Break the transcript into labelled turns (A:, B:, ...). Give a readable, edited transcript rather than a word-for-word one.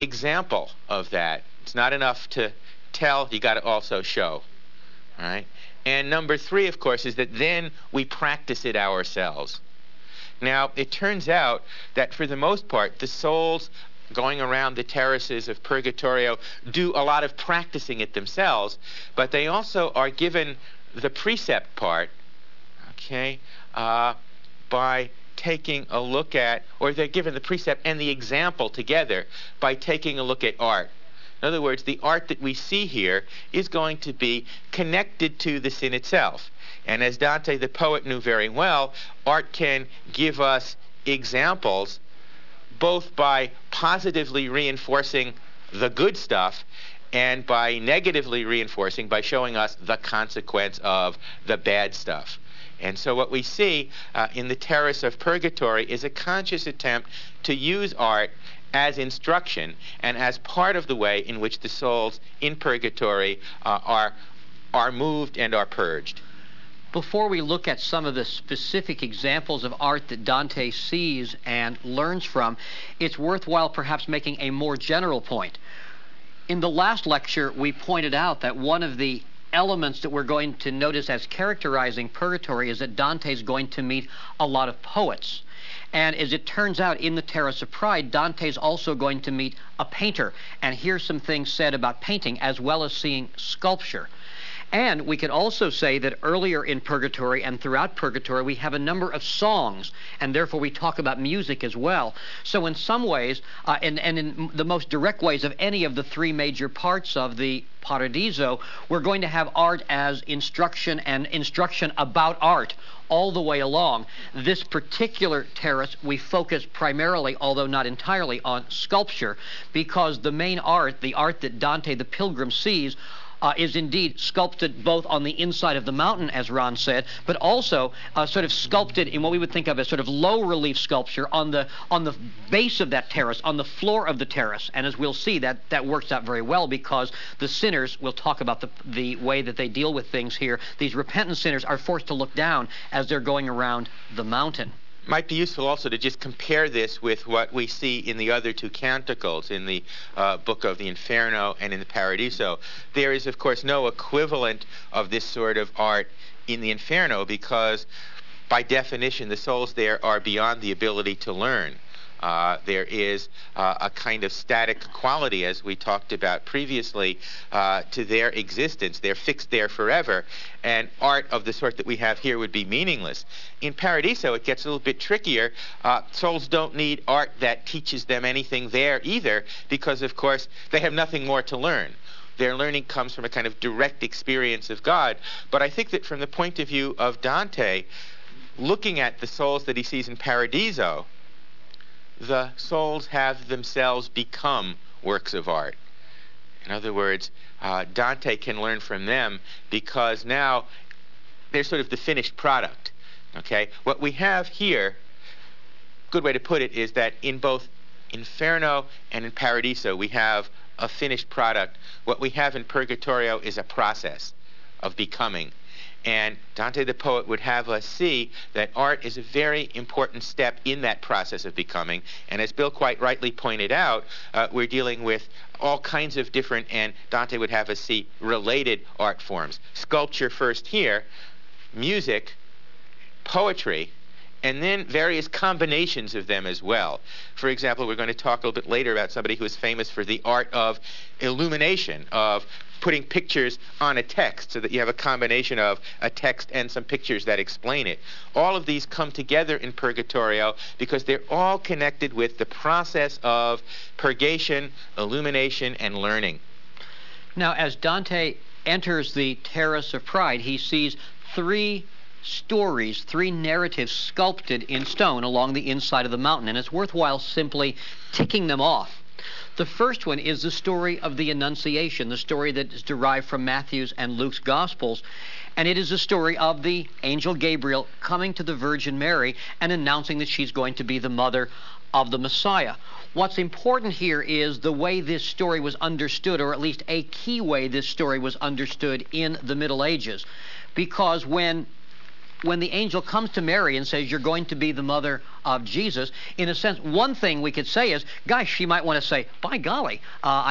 A: example of that. It's not enough to tell, you got to also show. All right? And number three, of course, is that then we practice it ourselves. Now, it turns out that for the most part, the souls going around the terraces of Purgatorio do a lot of practicing it themselves, but they also are given the precept part, okay, by taking a look at, or they're given the precept and the example together by taking a look at art. In other words, the art that we see here is going to be connected to the sin itself. And as Dante the poet knew very well, art can give us examples both by positively reinforcing the good stuff and by negatively reinforcing, by showing us the consequence of the bad stuff. And so what we see in the Terrace of Purgatory is a conscious attempt to use art as instruction and as part of the way in which the souls in Purgatory are moved and are purged.
B: Before we look at some of the specific examples of art that Dante sees and learns from, it's worthwhile perhaps making a more general point. In the last lecture, we pointed out that one of the elements that we're going to notice as characterizing Purgatory is that Dante's going to meet a lot of poets. And as it turns out, in the Terrace of Pride, Dante's also going to meet a painter and hear some things said about painting as well as seeing sculpture. And we could also say that earlier in Purgatory and throughout Purgatory, we have a number of songs, and therefore we talk about music as well. So in some ways, and in the most direct ways of any of the three major parts of the Paradiso, we're going to have art as instruction and instruction about art all the way along. This particular terrace, we focus primarily, although not entirely, on sculpture, because the main art, the art that Dante the Pilgrim sees, is indeed sculpted both on the inside of the mountain, as Ron said, but also sort of sculpted in what we would think of as sort of low relief sculpture on the base of that terrace, on the floor of the terrace. And as we'll see, that works out very well because the sinners, we'll talk about the way that they deal with things here, these repentant sinners are forced to look down as they're going around the mountain.
A: Might be useful also to just compare this with what we see in the other two canticles, in the book of the Inferno and in the Paradiso. There is, of course, no equivalent of this sort of art in the Inferno because, by definition, the souls there are beyond the ability to learn. There is a kind of static quality, as we talked about previously, to their existence. They're fixed there forever, and art of the sort that we have here would be meaningless. In Paradiso, it gets a little bit trickier. Souls don't need art that teaches them anything there either, because, of course, they have nothing more to learn. Their learning comes from a kind of direct experience of God. But I think that from the point of view of Dante, looking at the souls that he sees in Paradiso, the souls have themselves become works of art. In other words, Dante can learn from them because now they're sort of the finished product. Okay? What we have here, good way to put it, is that in both Inferno and in Paradiso we have a finished product. What we have in Purgatorio is a process of becoming. And Dante the poet would have us see that art is a very important step in that process of becoming. And as Bill quite rightly pointed out, we're dealing with all kinds of different, and Dante would have us see related art forms. Sculpture first here, music, poetry, and then various combinations of them as well. For example, we're going to talk a little bit later about somebody who is famous for the art of illumination, of putting pictures on a text so that you have a combination of a text and some pictures that explain it. All of these come together in Purgatorio because they're all connected with the process of purgation, illumination, and learning.
B: Now, as Dante enters the Terrace of Pride, he sees three stories, three narratives sculpted in stone along the inside of the mountain, and it's worthwhile simply ticking them off. The first one is the story of the Annunciation, the story that is derived from Matthew's and Luke's Gospels, and it is the story of the angel Gabriel coming to the Virgin Mary and announcing that she's going to be the mother of the Messiah. What's important here is the way this story was understood, or at least a key way this story was understood in the Middle Ages, because when when the angel comes to Mary and says, you're going to be the mother of Jesus, in a sense, one thing we could say is, gosh, she might want to say, by golly,